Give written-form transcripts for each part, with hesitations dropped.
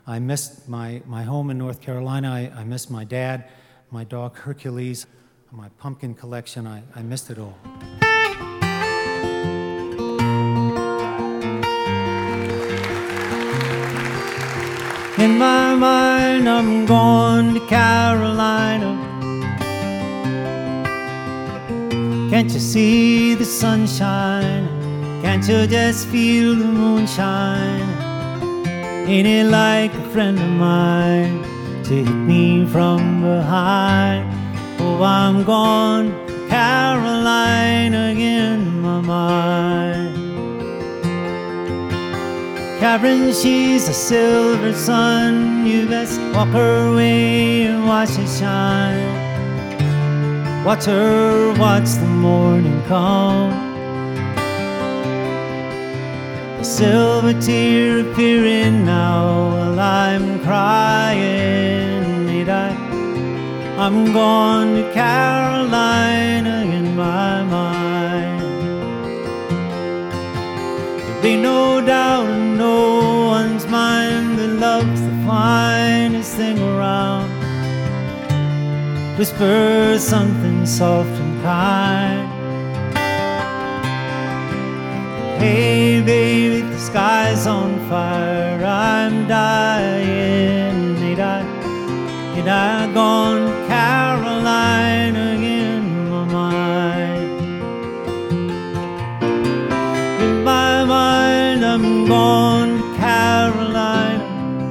I missed my home in North Carolina. I missed my dad, my dog Hercules, my pumpkin collection. I missed it all. In my mind, I'm going to Carolina. Can't you see the sunshine? Can't you just feel the moonshine? Ain't it like a friend of mine to hit me from behind? Oh, I'm gone to Carolina again in my mind. Karen, she's a silver sun. You best walk her way and watch it shine. Watch her watch the morning come. A silver tear appearing now while I'm crying. Need I'm gone to Carolina in my mind. There be no doubt in no one's mind that love's the finest thing around. Whisper something soft and kind. Hey baby, the sky's on fire. I'm dying. Ain't I gone to Carolina again in my mind? In my mind, I'm gone to Carolina.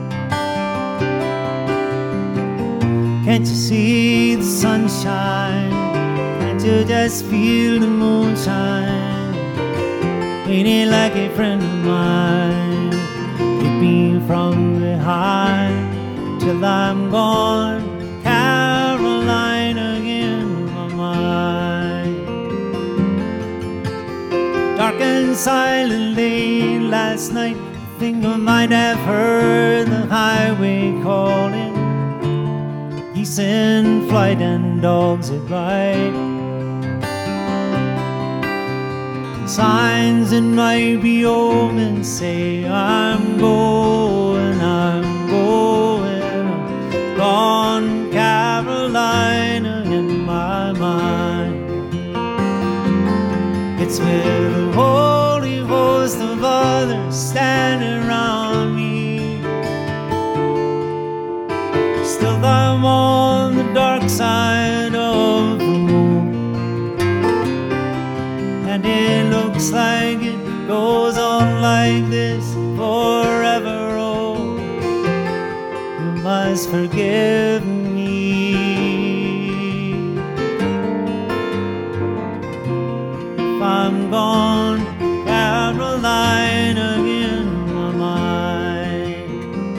Can't you see the sunshine? Can't you just feel the moonshine? Ain't it like a friend of mine? Hit me from behind till I'm gone, Carolina again in my mind. Dark and silent late last night, I think I might have heard the highway calling. Geese in flight and dogs at bite. Signs that might be omens say I'm going, gone Carolina in my mind. It's with a holy host of others standing around me. Still I'm on the dark side of the moon, and it looks like it goes on like this forever. Oh, you must forgive me if I'm gone, Carolina again in my mind.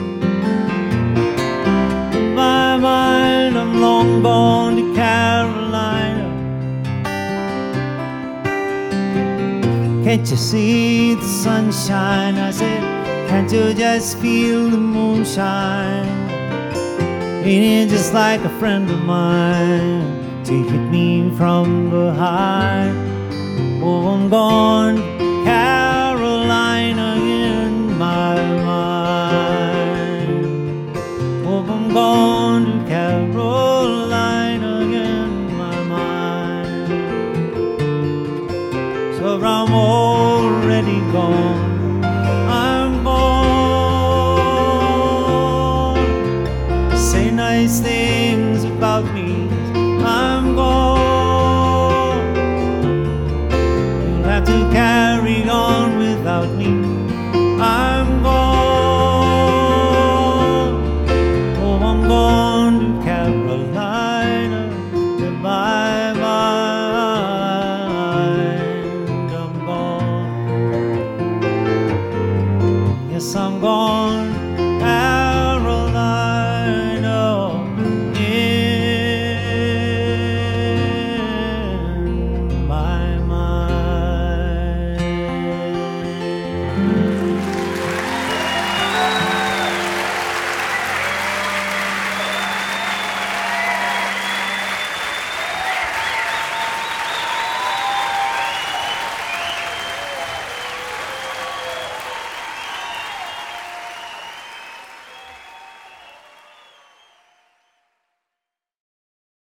In my mind, I'm long gone to Carolina. Can't you see the sunshine? I said, can't you just feel the moonshine? Ain't it just like a friend of mine to hit me from behind? Oh, I'm gone,